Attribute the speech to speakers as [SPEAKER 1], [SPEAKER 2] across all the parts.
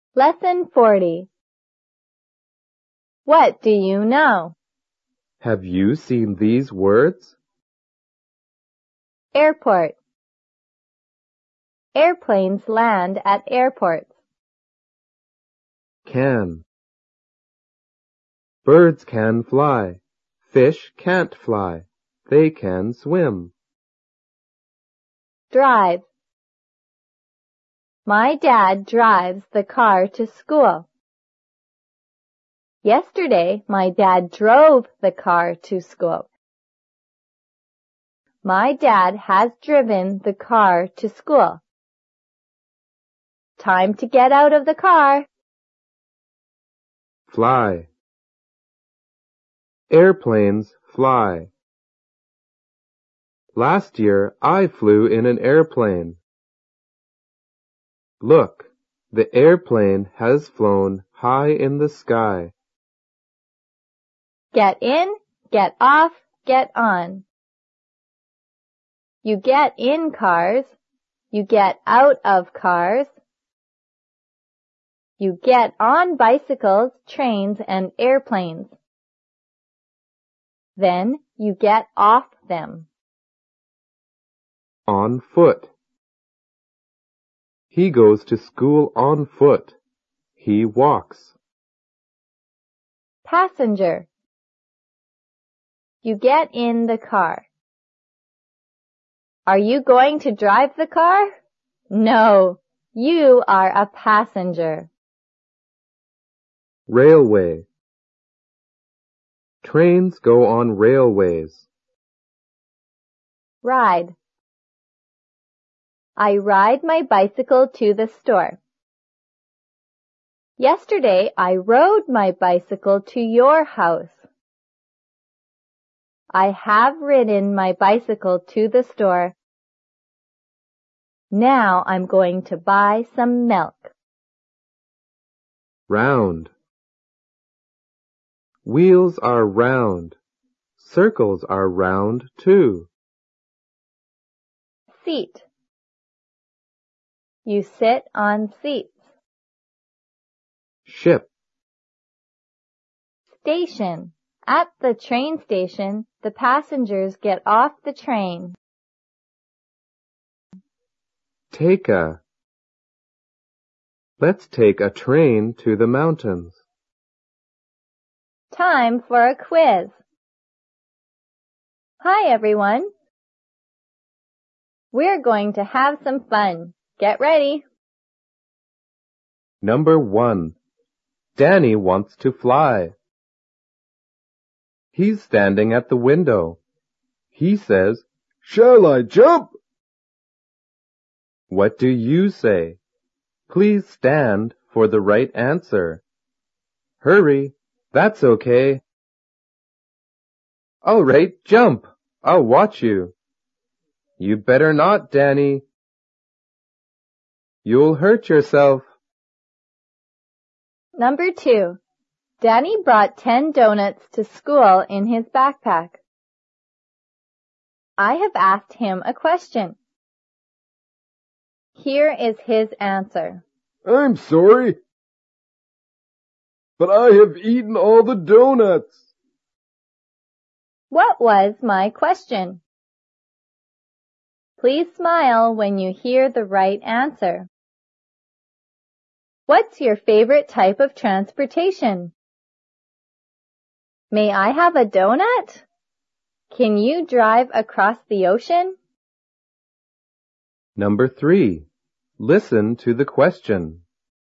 [SPEAKER 1] Lesson 40. What do you know?
[SPEAKER 2] Have you seen these words?
[SPEAKER 1] Airport. Airplanes land at airports.
[SPEAKER 2] Can. Birds can fly. Fish can't fly. They can swim.
[SPEAKER 1] Drive. My dad drives the car to school. Yesterday, my dad drove the car to school. My dad has driven the car to school. Time to get out of the car.
[SPEAKER 2] Fly. Airplanes fly. Last year, I flew in an airplane. Look, the airplane has flown high in the sky.
[SPEAKER 1] Get in, get off, get on. You get in cars. You get out of cars. You get on bicycles, trains, and airplanes. Then you get off them.
[SPEAKER 2] On foot. He goes to school on foot. He walks.
[SPEAKER 1] Passenger. You get in the car. Are you going to drive the car? No, you are a passenger.
[SPEAKER 2] Railway. Trains go on railways.
[SPEAKER 1] Ride. I ride my bicycle to the store. Yesterday, I rode my bicycle to your house. I have ridden my bicycle to the store. Now I'm going to buy some milk.
[SPEAKER 2] Round. Wheels are round. Circles are round too.
[SPEAKER 1] Seat. You sit on seats.
[SPEAKER 2] Ship.
[SPEAKER 1] Station. At the train station, the passengers get off the train.
[SPEAKER 2] Take a. Let's take a train to the mountains.
[SPEAKER 1] Time for a quiz. Hi everyone. We're going to have some fun. Get ready.
[SPEAKER 2] Number 1. Danny wants to fly. He's standing at the window. He says, "Shall I jump?" What do you say? Please stand for the right answer. Hurry, that's okay. All right, jump. I'll watch you. You better not, Danny. You'll hurt yourself.
[SPEAKER 1] Number 2. Danny brought 10 donuts to school in his backpack. I have asked him a question. Here is his answer.
[SPEAKER 2] I'm sorry, but I have eaten all the donuts.
[SPEAKER 1] What was my question? Please smile when you hear the right answer. What's your favorite type of transportation? May I have a donut? Can you drive across the ocean?
[SPEAKER 2] Number 3. Listen to the question.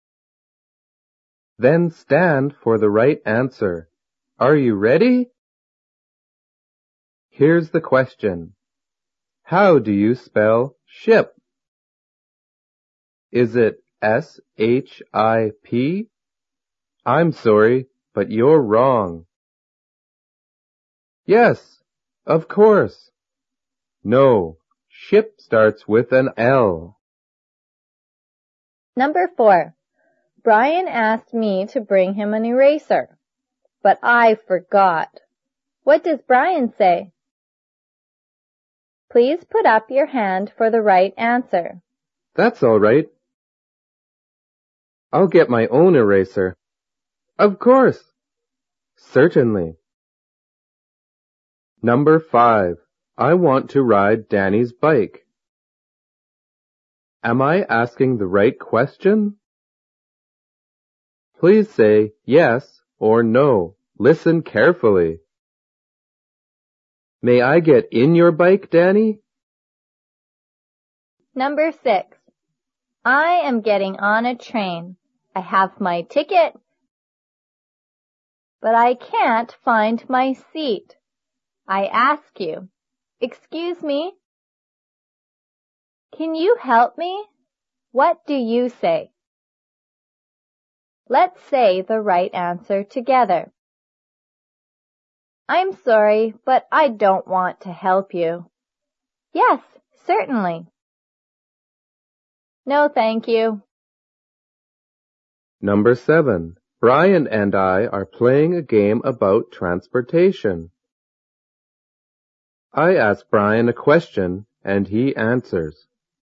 [SPEAKER 2] Then stand for the right answer. Are you ready? Here's the question. How do you spell ship? Is it S-H-I-P? I'm sorry, but you're wrong. Yes, of course. No, ship starts with an L.
[SPEAKER 1] Number 4. Brian asked me to bring him an eraser, but I forgot. What does Brian say? Please put up your hand for the right answer.
[SPEAKER 2] That's all right. I'll get my own eraser. Of course. Certainly. Number 5. I want to ride Danny's bike. Am I asking the right question? Please say yes or no. Listen carefully. May I get in your bike, Danny?
[SPEAKER 1] Number 6. I am getting on a train. I have my ticket, but I can't find my seat. I ask you, excuse me? Can you help me? What do you say? Let's say the right answer together. I'm sorry, but I don't want to help you. Yes, certainly. No, thank you.
[SPEAKER 2] Number 7. Brian and I are playing a game about transportation. I ask Brian a question and he answers.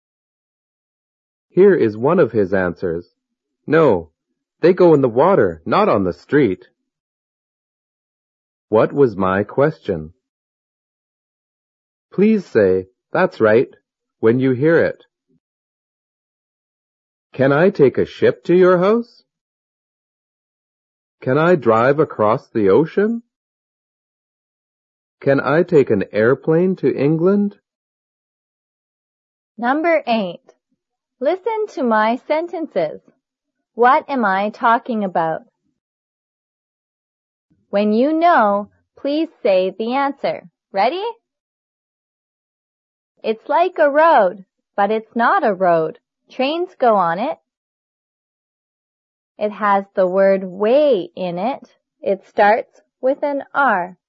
[SPEAKER 2] Here is one of his answers. No, they go in the water, not on the street. What was my question? Please say, that's right, when you hear it. Can I take a ship to your house? Can I drive across the ocean? Can I take an airplane to England?
[SPEAKER 1] Number 8. Listen to my sentences. What am I talking about? When you know, please say the answer. Ready? It's like a road, but it's not a road. Trains go on it. It has the word way in it. It starts with an R.